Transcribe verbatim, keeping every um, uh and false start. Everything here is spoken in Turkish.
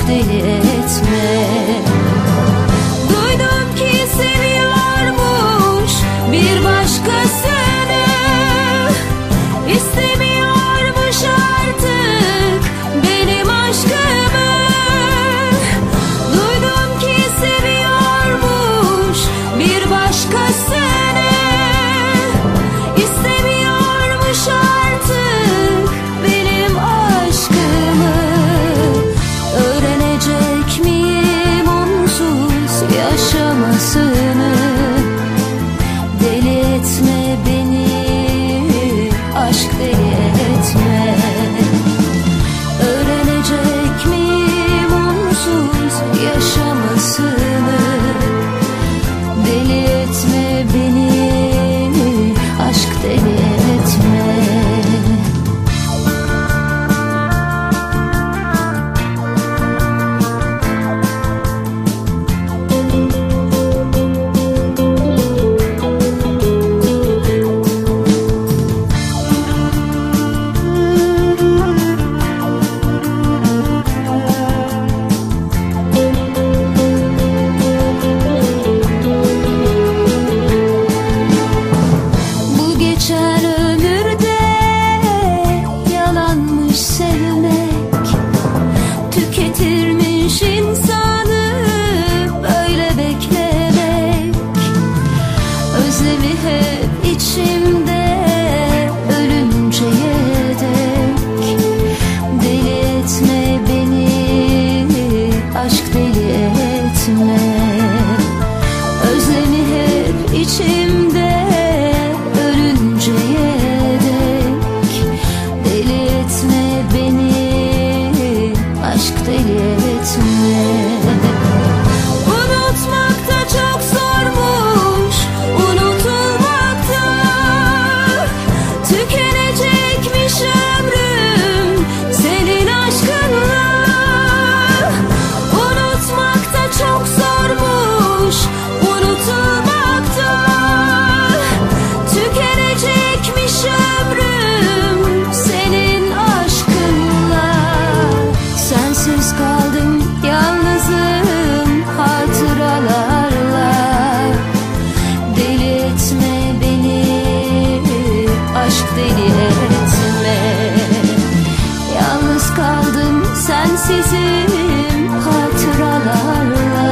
aşk deli etme. Duydum ki seviyormuş bir başkasını, istemiyormuş artık benim aşkımı. Duydum ki seviyormuş bir başkasını, istemiyormuş artık benim aşkımı. Öğrenecek miyim onsuz yaşamasını? Deli etme beni, aşk deli etme. Öğrenecek miyim onsuz yaşamasını? Deli etme beni, aşk deli etme. Tüketirmiş insanı böyle beklemek. Özlemi hep içimde ölünceye dek. Deli etme beni, aşk deli etme. Özlemi hep içimde ölünceye dek. Deli etme beni, aşk deli etme. Unutmak da çok zormuş, unutulmak da. Tükenecekmiş ömrüm senin aşkınla. Unutmak da çok zormuş, unutulmak da. Tükenecekmiş ömrüm senin aşkınla. Sensiz kaldım yalnızım hatıralarla. Deli etme beni, aşk deli etme. Yalnız kaldım sensizim hatıralarla.